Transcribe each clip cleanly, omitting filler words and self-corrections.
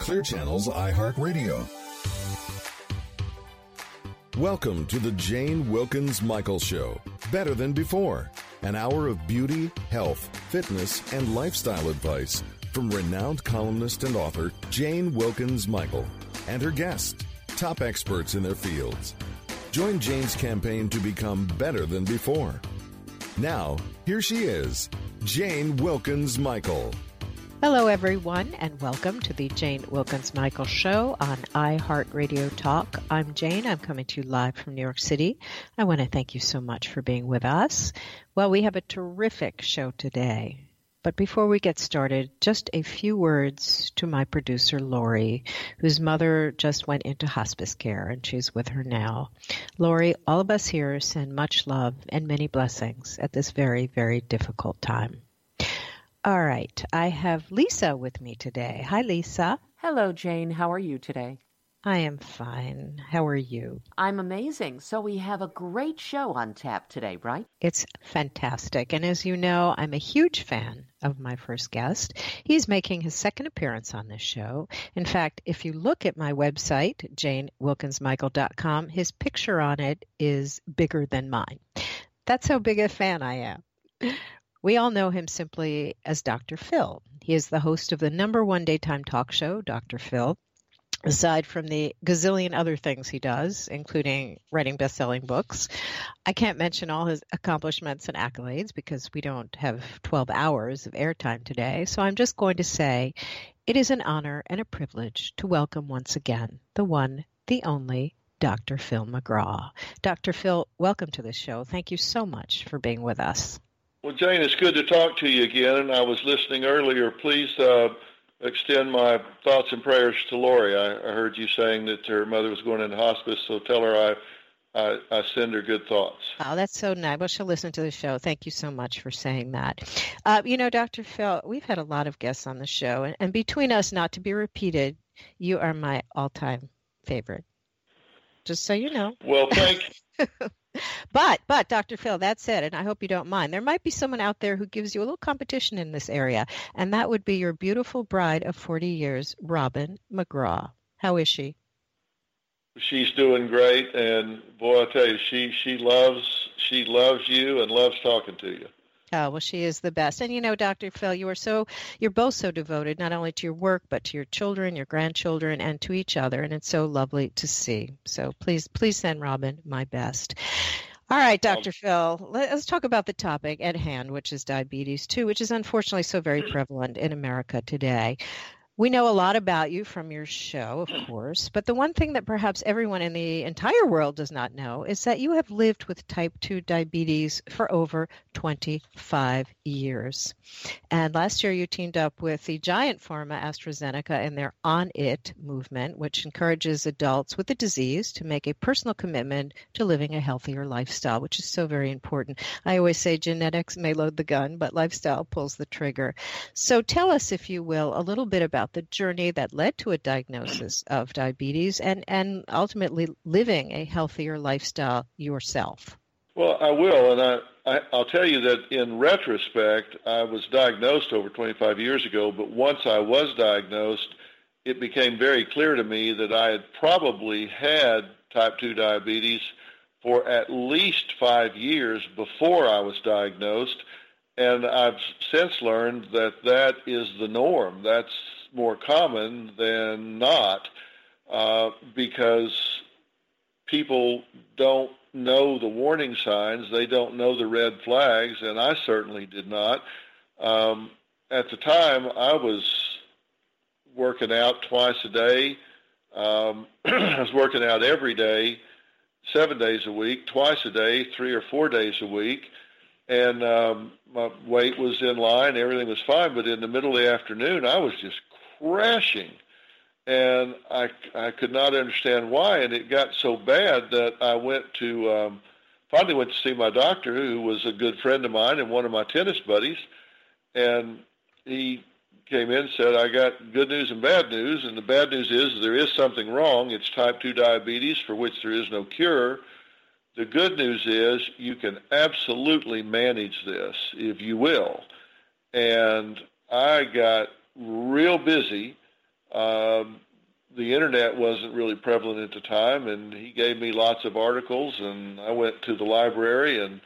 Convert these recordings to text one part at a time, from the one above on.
Clear Channel's iHeartRadio. Welcome to the Jane Wilkens Michael Show. Better than before. An hour of beauty, health, fitness, and lifestyle advice from renowned columnist and author Jane Wilkens Michael and her guests, top experts in their fields. Join Jane's campaign to become better than before. Now, here she is, Jane Wilkens Michael. Hello, everyone, and welcome to the Jane Wilkens Michael Show on iHeartRadio Talk. I'm Jane. I'm coming to you live from New York City. I want to thank you so much for being with us. Well, we have a terrific show today. But before we get started, just a few words to my producer, Lori, whose mother just went into hospice care, and she's with her now. Lori, all of us here send much love and many blessings at this very, very difficult time. All right. I have Lisa with me today. Hi, Lisa. Hello, Jane. How are you today? I am fine. How are you? I'm amazing. So we have a great show on tap today, right? It's fantastic. And as you know, I'm a huge fan of my first guest. He's making his second appearance on this show. In fact, if you look at my website, janewilkensmichael.com, his picture on it is bigger than mine. That's how big a fan I am. We all know him simply as Dr. Phil. He is the host of the #1 daytime talk show, Dr. Phil. Aside from the gazillion other things he does, including writing best-selling books, I can't mention all his accomplishments and accolades because we don't have 12 hours of airtime today. So I'm just going to say it is an honor and a privilege to welcome once again the one, the only, Dr. Phil McGraw. Dr. Phil, welcome to the show. Thank you so much for being with us. Well, Jane, it's good to talk to you again. I was listening earlier. Please extend my thoughts and prayers to Lori. I heard you saying that her mother was going into hospice, so tell her I send her good thoughts. Oh, that's so nice. Well, she'll listen to the show. Thank you so much for saying that. Dr. Phil, we've had a lot of guests on the show, and between us, not to be repeated, you are my all-time favorite. Just so you know. Well, thank you. But Dr. Phil, that said, and I hope you don't mind, there might be someone out there who gives you a little competition in this area, and that would be your beautiful bride of 40 years, Robin McGraw. How is she? She's doing great, and boy, I tell you, she loves you and loves talking to you. Oh, well, she is the best. And Dr. Phil, you're both so devoted, not only to your work, but to your children, your grandchildren, and to each other. And it's so lovely to see. So please send Robin my best. All right, Dr. Phil, let's talk about the topic at hand, which is diabetes, too, which is unfortunately so very prevalent in America today. We know a lot about you from your show, of course, but the one thing that perhaps everyone in the entire world does not know is that you have lived with type 2 diabetes for over 25 years. And last year you teamed up with the giant pharma AstraZeneca in their On It movement, which encourages adults with the disease to make a personal commitment to living a healthier lifestyle, which is so very important. I always say genetics may load the gun, but lifestyle pulls the trigger. So tell us, if you will, a little bit about the journey that led to a diagnosis of diabetes and ultimately living a healthier lifestyle yourself. Well, I will, and I'll tell you that in retrospect, I was diagnosed over 25 years ago, but once I was diagnosed, it became very clear to me that I had probably had type 2 diabetes for at least 5 years before I was diagnosed, and I've since learned that that is the norm. That's more common than not because people don't know the warning signs. They don't know the red flags, and I certainly did not. At the time, I was working out twice a day. I was working out every day, 7 days a week, twice a day, 3 or 4 days a week. And my weight was in line. Everything was fine. But in the middle of the afternoon, I was just crashing. And I could not understand why. And it got so bad that I finally went to see my doctor, who was a good friend of mine and one of my tennis buddies. And he came in and said, I got good news and bad news. And the bad news is there is something wrong. It's type 2 diabetes, for which there is no cure. The good news is you can absolutely manage this if you will. And I got real busy The internet wasn't really prevalent at the time, and he gave me lots of articles, and I went to the library and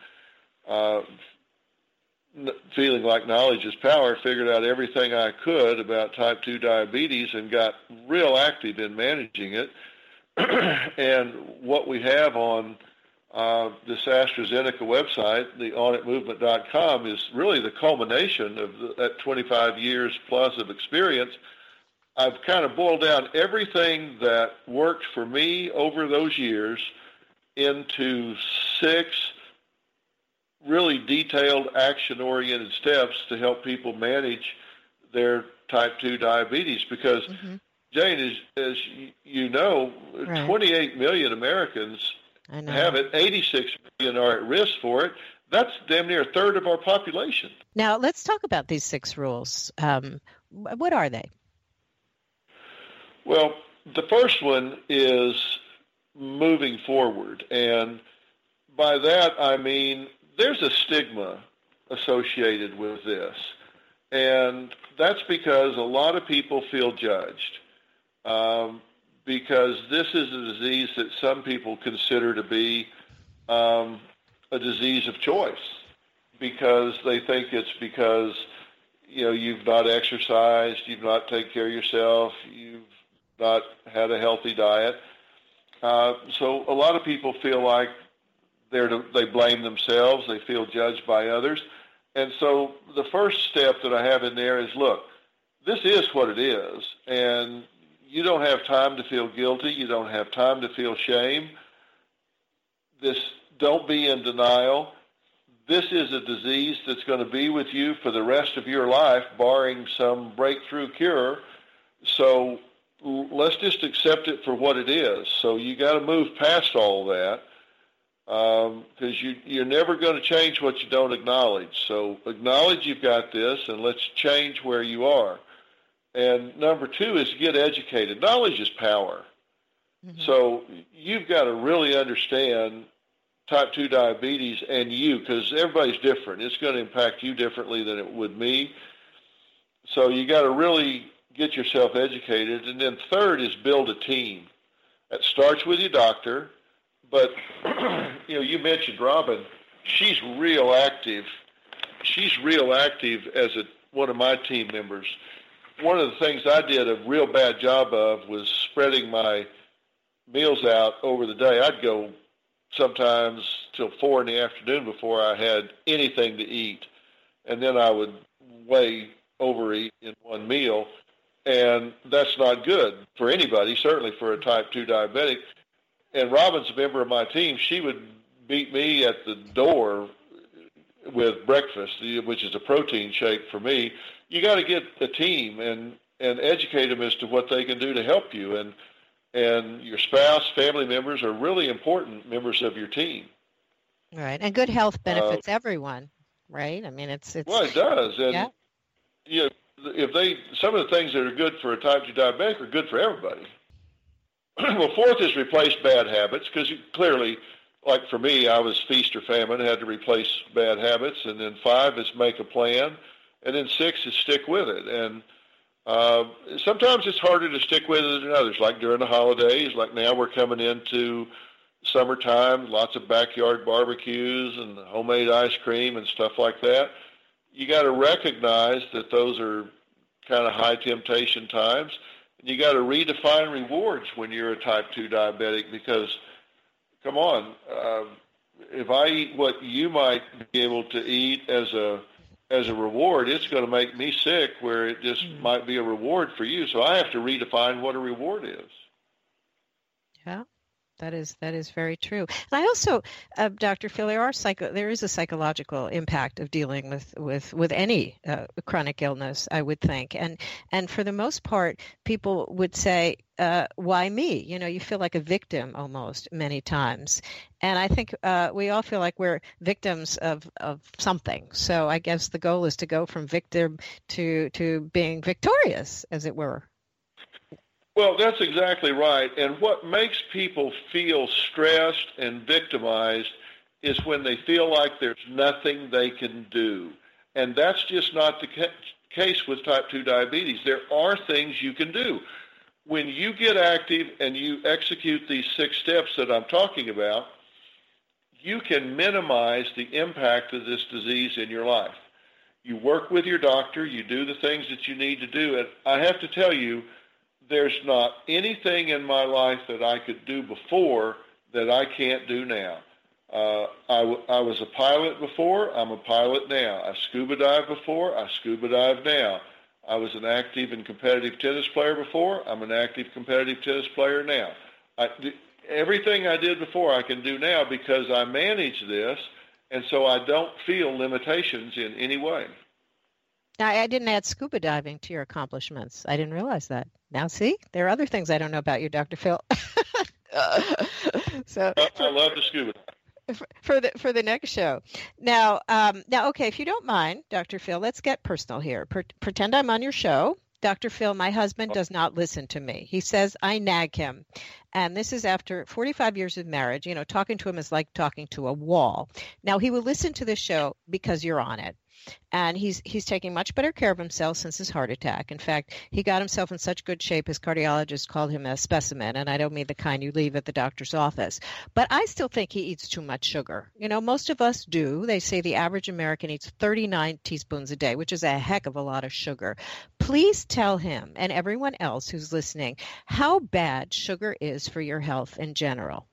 feeling like knowledge is power, figured out everything I could about type 2 diabetes and got real active in managing it. And what we have on this AstraZeneca website, the onitmovement.com, is really the culmination of that 25 years plus of experience. I've kind of boiled down everything that worked for me over those years into 6 really detailed action-oriented steps to help people manage their type 2 diabetes. Because, Jane, as you know, right. 28 million Americans have it, 86 million are at risk for it. That's damn near a third of our population. Now, let's talk about these 6 rules. What are they? Well, the first one is moving forward. And by that, I mean there's a stigma associated with this. And that's because a lot of people feel judged. Because this is a disease that some people consider to be a disease of choice, because they think it's because, you've not exercised, you've not taken care of yourself, you've not had a healthy diet. So a lot of people feel like they blame themselves, they feel judged by others. And so the first step that I have in there is, look, this is what it is, and you don't have time to feel guilty. You don't have time to feel shame. Don't be in denial. This is a disease that's going to be with you for the rest of your life, barring some breakthrough cure. So let's just accept it for what it is. So you got to move past all that, because you're never going to change what you don't acknowledge. So acknowledge you've got this, and let's change where you are. And number 2 is get educated. Knowledge is power. So you've got to really understand type 2 diabetes and you, because everybody's different. It's going to impact you differently than it would me. So you got to really get yourself educated. And then third is build a team. That starts with your doctor. But, you mentioned Robin. She's real active. She's real active as one of my team members. One of the things I did a real bad job of was spreading my meals out over the day. I'd go sometimes till 4 in the afternoon before I had anything to eat. And then I would way overeat in one meal. And that's not good for anybody, certainly for a type 2 diabetic. And Robin's a member of my team. She would beat me at the door with breakfast, which is a protein shake for me. You got to get a team and educate them as to what they can do to help you. And your spouse, family members are really important members of your team. Right. And good health benefits everyone, right? I mean, it's well, it does. And some of the things that are good for a type 2 diabetic are good for everybody. Well, fourth is replace bad habits, because clearly, like for me, I was feast or famine, had to replace bad habits. And then 5 is make a plan. And then 6 is stick with it. And sometimes it's harder to stick with it than others, like during the holidays. Like now we're coming into summertime, lots of backyard barbecues and homemade ice cream and stuff like that. You got to recognize that those are kind of high temptation times. And you got to redefine rewards when you're a type 2 diabetic, because, come on, if I eat what you might be able to eat as a reward, it's going to make me sick, where it just might be a reward for you. So I have to redefine what a reward is. Yeah, that is very true. And I also, Dr. Phil, there is a psychological impact of dealing with any chronic illness, I would think. And for the most part, people would say, why me? You feel like a victim almost many times. And I think we all feel like we're victims of something. So I guess the goal is to go from victim to being victorious, as it were. Well, that's exactly right. And what makes people feel stressed and victimized is when they feel like there's nothing they can do. And that's just not the case with type 2 diabetes. There are things you can do. when you get active and you execute these 6 steps that I'm talking about, you can minimize the impact of this disease in your life. You work with your doctor, you do the things that you need to do, and I have to tell you, there's not anything in my life that I could do before that I can't do now. I was a pilot before, I'm a pilot now. I scuba dived before, I scuba dive now. I was an active and competitive tennis player before, I'm an active competitive tennis player now. Everything I did before I can do now because I manage this, and so I don't feel limitations in any way. Now, I didn't add scuba diving to your accomplishments. I didn't realize that. Now, see, there are other things I don't know about you, Dr. Phil. So I love the scuba diving. For the next show. Now, okay, if you don't mind, Dr. Phil, let's get personal here. Pretend I'm on your show. Dr. Phil, my husband does not listen to me. He says I nag him. And this is after 45 years of marriage. You know, talking to him is like talking to a wall. Now, he will listen to this show because you're on it. And he's taking much better care of himself since his heart attack. In fact, he got himself in such good shape, his cardiologist called him a specimen, and I don't mean the kind you leave at the doctor's office. But I still think he eats too much sugar. You know, most of us do. They say the average American eats 39 teaspoons a day, which is a heck of a lot of sugar. Please tell him and everyone else who's listening how bad sugar is for your health in general.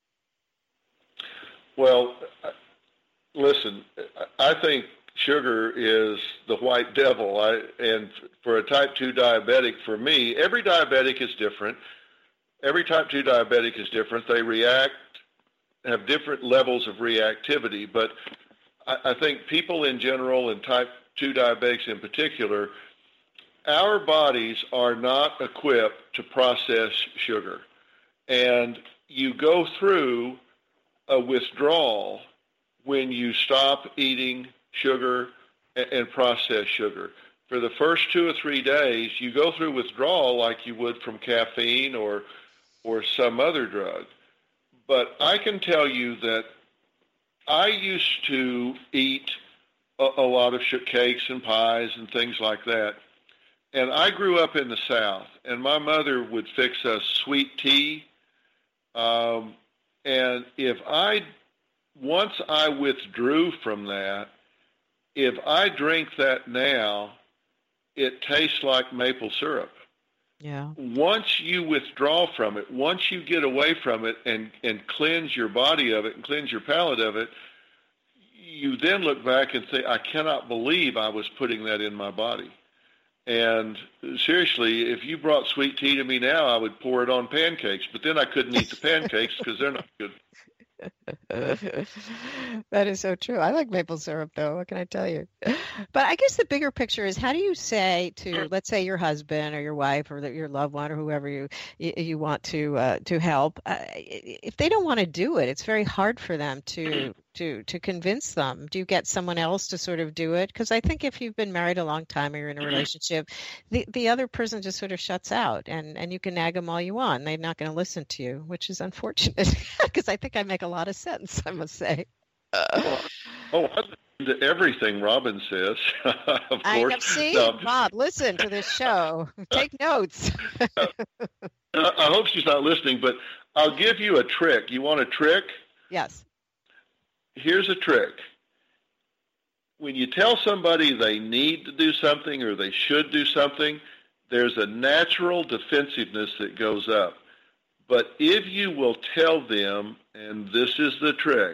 Well, listen, I think sugar is the white devil. And for a type 2 diabetic, for me, every diabetic is different. Every type 2 diabetic is different. They have different levels of reactivity. But I think people in general and type 2 diabetics in particular, our bodies are not equipped to process sugar. And you go through a withdrawal when you stop eating sugar and processed sugar. For the first 2 or 3 days, you go through withdrawal like you would from caffeine or some other drug. But I can tell you that I used to eat a lot of cakes and pies and things like that. And I grew up in the South, and my mother would fix us sweet tea. And once I withdrew from that, if I drink that now, it tastes like maple syrup. Yeah. Once you withdraw from it, once you get away from it and cleanse your body of it and cleanse your palate of it, you then look back and say, I cannot believe I was putting that in my body. And seriously, if you brought sweet tea to me now, I would pour it on pancakes, but then I couldn't eat the pancakes because they're not good. That is so true. I like maple syrup, though. What can I tell you? But I guess the bigger picture is, how do you say to, let's say, your husband or your wife or your loved one or whoever you want to help, if they don't want to do it? It's very hard for them to convince them. Do you get someone else to sort of do it? Because I think if you've been married a long time or you're in a relationship, the other person just sort of shuts out, and you can nag them all you want. They're not going to listen to you, which is unfortunate because I think I make a lot of sense, I must say. I listen to everything Robin says, of course. See, no, Bob, listen to this show. Take notes. I hope she's not listening, but I'll give you a trick. You want a trick? Yes. Here's a trick. When you tell somebody they need to do something or they should do something, there's a natural defensiveness that goes up. But if you will tell them, and this is the trick,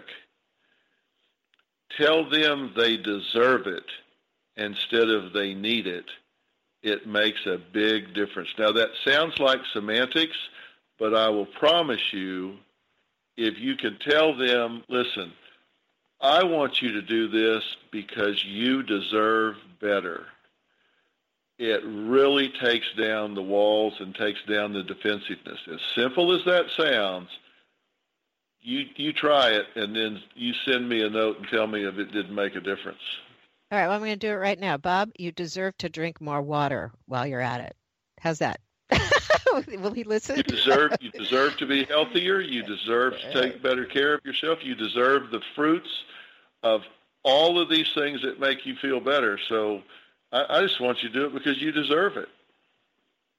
tell them they deserve it instead of they need it, it makes a big difference. Now, that sounds like semantics, but I will promise you, if you can tell them, listen, I want you to do this because you deserve better, it really takes down the walls and takes down the defensiveness. As simple as that sounds, you try it, and then you send me a note and tell me if it didn't make a difference. All right, well, I'm going to do it right now. Bob, you deserve to drink more water while you're at it. How's that? Will he listen? You deserve to be healthier. You deserve to take better care of yourself. You deserve the fruits of all of these things that make you feel better. So I just want you to do it because you deserve it.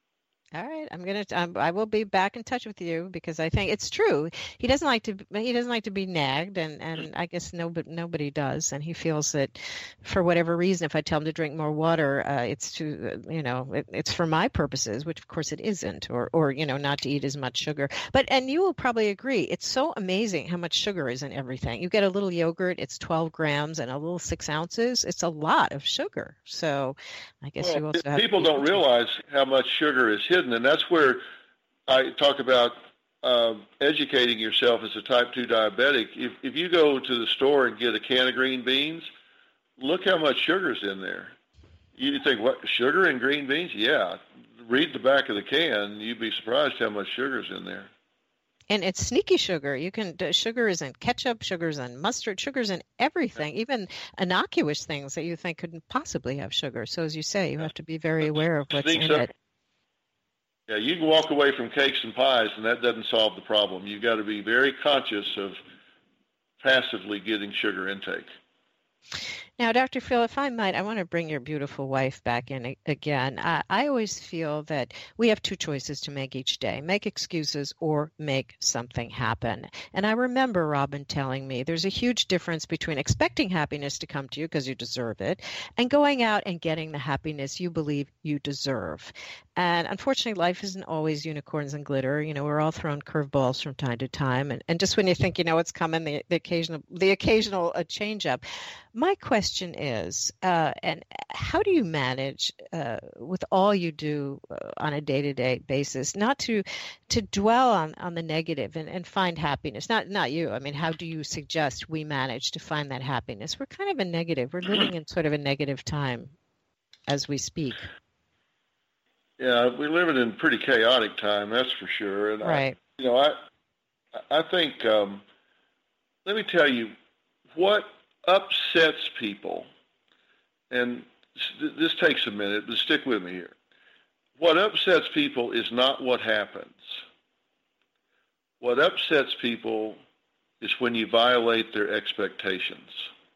All right, I will be back in touch with you because I think it's true. He doesn't like to be nagged, and I guess nobody does. And he feels that for whatever reason, if I tell him to drink more water, it's it's for my purposes, which of course it isn't, or not to eat as much sugar. And you will probably agree, it's so amazing how much sugar is in everything. You get a little yogurt, it's 12 grams, and a little 6 ounces. It's a lot of sugar. So I guess you also have people don't realize how much sugar is hidden, and that's where I talk about educating yourself as a type 2 diabetic. If you go to the store and get a can of green beans, look how much sugar's in there. You think, what, sugar in green beans? Yeah. Read the back of the can. You'd be surprised how much sugar's in there. And it's sneaky sugar. Sugar is in ketchup, sugar's in mustard, sugar's in everything, even innocuous things that you think couldn't possibly have sugar. So as you say, you have to be very aware of what's in it. Yeah, you can walk away from cakes and pies, and that doesn't solve the problem. You've got to be very conscious of passively getting sugar intake. Now, Dr. Phil, if I might, I want to bring your beautiful wife back in again. I always feel that we have two choices to make each day, make excuses or make something happen. And I remember Robin telling me there's a huge difference between expecting happiness to come to you because you deserve it and going out and getting the happiness you believe you deserve. And unfortunately, life isn't always unicorns and glitter. We're all thrown curveballs from time to time. And just when you think, what's coming, the occasional change up. My question is, and how do you manage with all you do on a day-to-day basis, not to dwell on the negative and find happiness? Not you. I mean, how do you suggest we manage to find that happiness? We're kind of a negative. We're living in sort of a negative time as we speak. Yeah, we're living in pretty chaotic time, that's for sure. And right. I think, let me tell you, what upsets people, and this takes a minute, but stick with me here. What upsets people is not what happens. What upsets people is when you violate their expectations.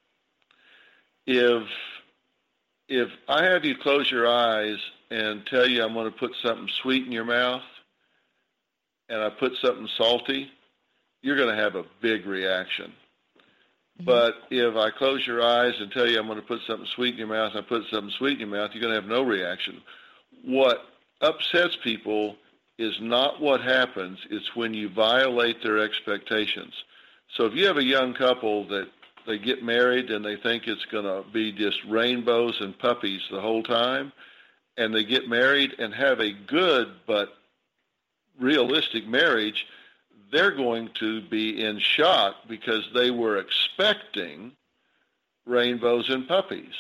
If I have you close your eyes and tell you I'm going to put something sweet in your mouth, and I put something salty, you're going to have a big reaction. But if I close your eyes and tell you I'm going to put something sweet in your mouth, and I put something sweet in your mouth, you're going to have no reaction. What upsets people is not what happens. It's when you violate their expectations. So if you have a young couple that they get married and they think it's going to be just rainbows and puppies the whole time, and they get married and have a good but realistic marriage, they're going to be in shock because they were expecting rainbows and puppies.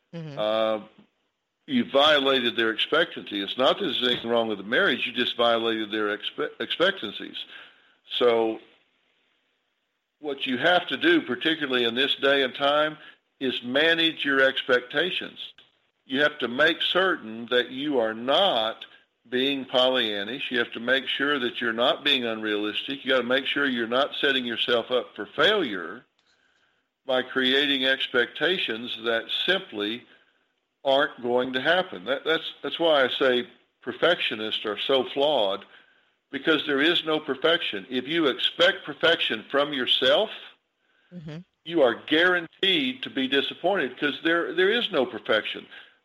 You violated their expectancy. It's not that there's anything wrong with the marriage. You just violated their expectancies. So what you have to do, particularly in this day and time, is manage your expectations. You have to make certain that you are not being Pollyannish. You have to make sure that you're not being unrealistic. You got to make sure you're not setting yourself up for failure by creating expectations that simply aren't going to happen. That's why I say perfectionists are so flawed, because there is no perfection. If you expect perfection from yourself, you are guaranteed to be disappointed because there is no perfection.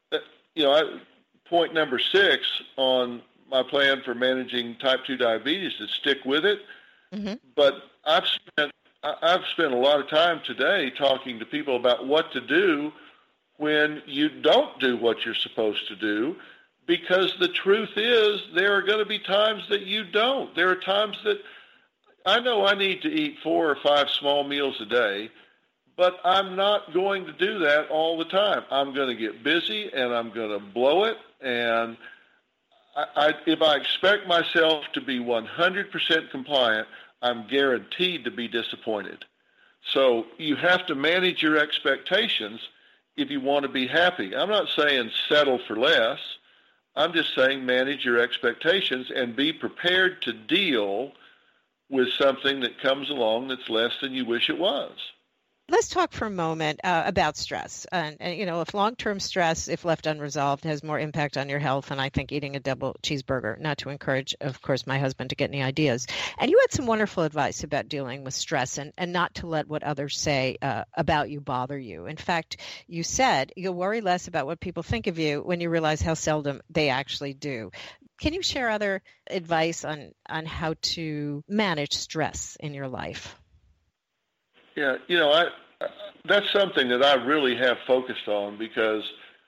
Point number 6 on my plan for managing type 2 diabetes is stick with it. But I've spent a lot of time today talking to people about what to do when you don't do what you're supposed to do, because the truth is there are going to be times that you don't. There are times that I know I need to eat 4 or 5 small meals a day, but I'm not going to do that all the time. I'm going to get busy and I'm going to blow it. And if I expect myself to be 100% compliant, I'm guaranteed to be disappointed. So you have to manage your expectations if you want to be happy. I'm not saying settle for less. I'm just saying manage your expectations and be prepared to deal with something that comes along that's less than you wish it was. Let's talk for a moment about stress. And, you know, if long-term stress, if left unresolved, has more impact on your health than I think eating a double cheeseburger, not to encourage, of course, my husband to get any ideas. And you had some wonderful advice about dealing with stress and not to let what others say about you bother you. In fact, you said you'll worry less about what people think of you when you realize how seldom they actually do. Can you share other advice on how to manage stress in your life? Yeah, you know, that's something that I really have focused on because,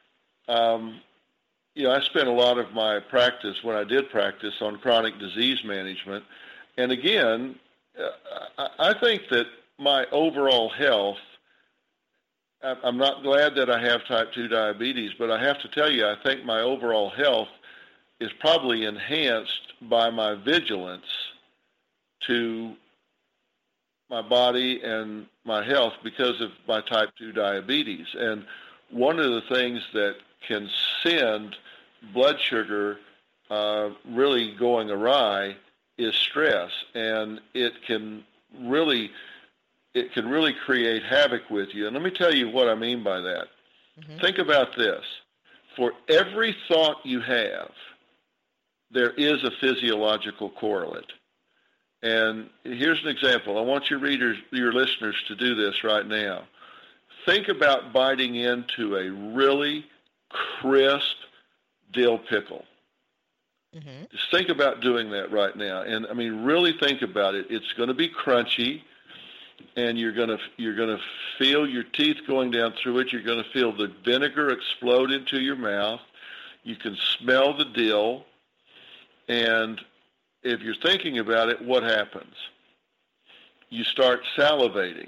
you know, I spent a lot of my practice when I did practice on chronic disease management. And again, I think that my overall health, I'm not glad that I have type 2 diabetes, but I have to tell you, I think my overall health is probably enhanced by my vigilance to my body and my health because of my type 2 diabetes. And one of the things that can send blood sugar really going awry is stress, and it can really create havoc with you. And let me tell you what I mean by that. Mm-hmm. Think about this. For every thought you have, there is a physiological correlate. And here's an example. I want your listeners to do this right now. Think about biting into a really crisp dill pickle. Mm-hmm. Just think about doing that right now. And I mean, really think about it. It's going to be crunchy, and you're going to feel your teeth going down through it. You're going to feel the vinegar explode into your mouth. You can smell the dill, and if you're thinking about it, what happens? You start salivating.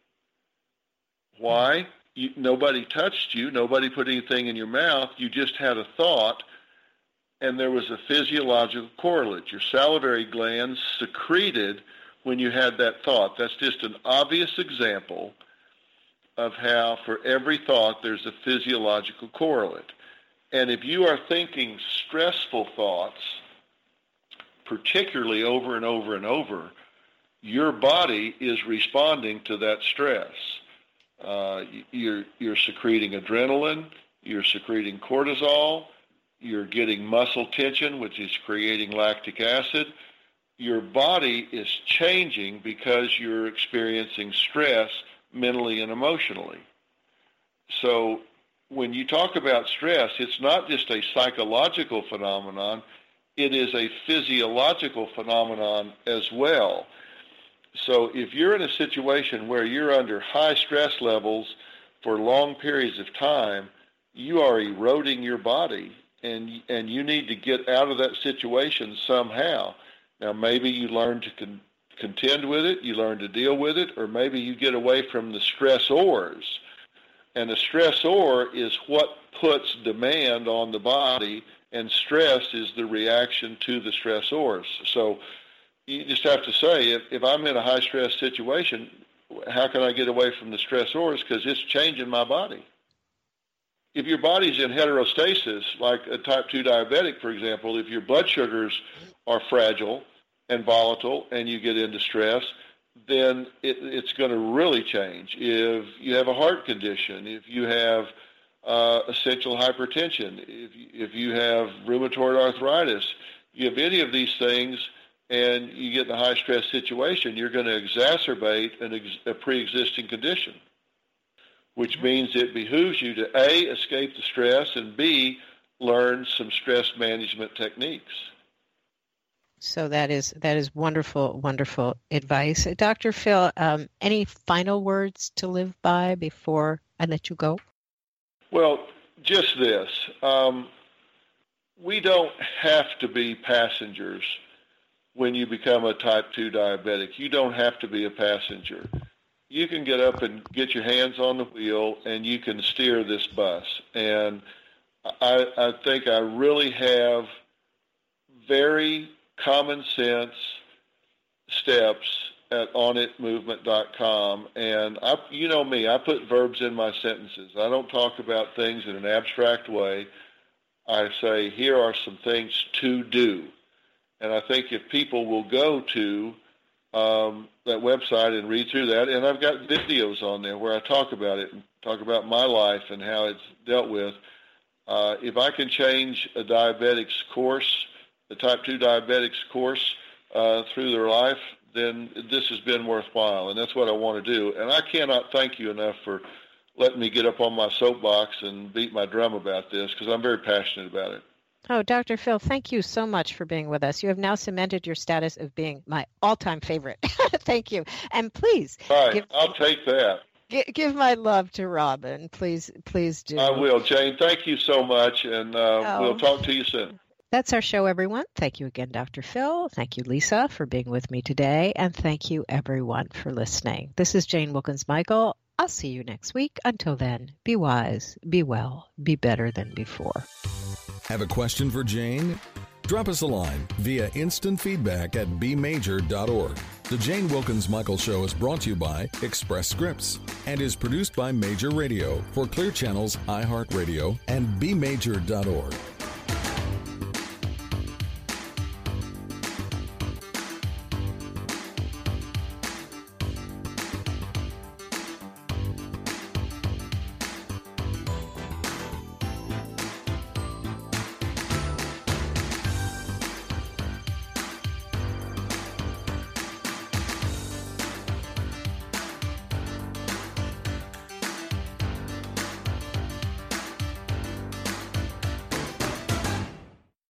Why? Nobody touched you. Nobody put anything in your mouth. You just had a thought, and there was a physiological correlate. Your salivary glands secreted when you had that thought. That's just an obvious example of how for every thought there's a physiological correlate. And if you are thinking stressful thoughts, particularly over and over and over, your body is responding to that stress. You're secreting adrenaline, you're secreting cortisol, you're getting muscle tension, which is creating lactic acid. Your body is changing because you're experiencing stress mentally and emotionally. So when you talk about stress, it's not just a psychological phenomenon, it is a physiological phenomenon as well. So if you're in a situation where you're under high stress levels for long periods of time, you are eroding your body, and you need to get out of that situation somehow. Now, maybe you learn to contend with it, you learn to deal with it, or maybe you get away from the stressors. And the stressor is what puts demand on the body, and stress is the reaction to the stressors. So you just have to say, if I'm in a high-stress situation, how can I get away from the stressors? Because it's changing my body. If your body's in heterostasis, like a type 2 diabetic, for example, if your blood sugars are fragile and volatile and you get into stress, then it's going to really change. If you have a heart condition, if you have essential hypertension, if you have rheumatoid arthritis, you have any of these things and you get in a high-stress situation, you're going to exacerbate a pre-existing condition, which means it behooves you to, A, escape the stress, and B, learn some stress management techniques. So that is wonderful, wonderful advice. Dr. Phil, any final words to live by before I let you go? Well, just this. We don't have to be passengers when you become a type 2 diabetic. You don't have to be a passenger. You can get up and get your hands on the wheel, and you can steer this bus. And I think I really have very common sense steps at onitmovement.com. And you know me, I put verbs in my sentences. I don't talk about things in an abstract way. I say, here are some things to do. And I think if people will go to that website and read through that. And I've got videos on there where I talk about it and talk about my life and how it's dealt with. If I can change a diabetic's course, the type 2 diabetic's course through their life, then this has been worthwhile, and that's what I want to do. And I cannot thank you enough for letting me get up on my soapbox and beat my drum about this, because I'm very passionate about it. Oh, Dr. Phil, thank you so much for being with us. You have now cemented your status of being my all-time favorite. Thank you. And please. Right, I'll take that. Give my love to Robin. Please do. I will, Jane. Thank you so much, and we'll talk to you soon. That's our show, everyone. Thank you again, Dr. Phil. Thank you, Lisa, for being with me today. And thank you, everyone, for listening. This is Jane Wilkins-Michael. I'll see you next week. Until then, be wise, be well, be better than before. Have a question for Jane? Drop us a line via instantfeedback@bmajor.org. The Jane Wilkins-Michael Show is brought to you by Express Scripts and is produced by Major Radio for Clear Channel's iHeartRadio and bmajor.org.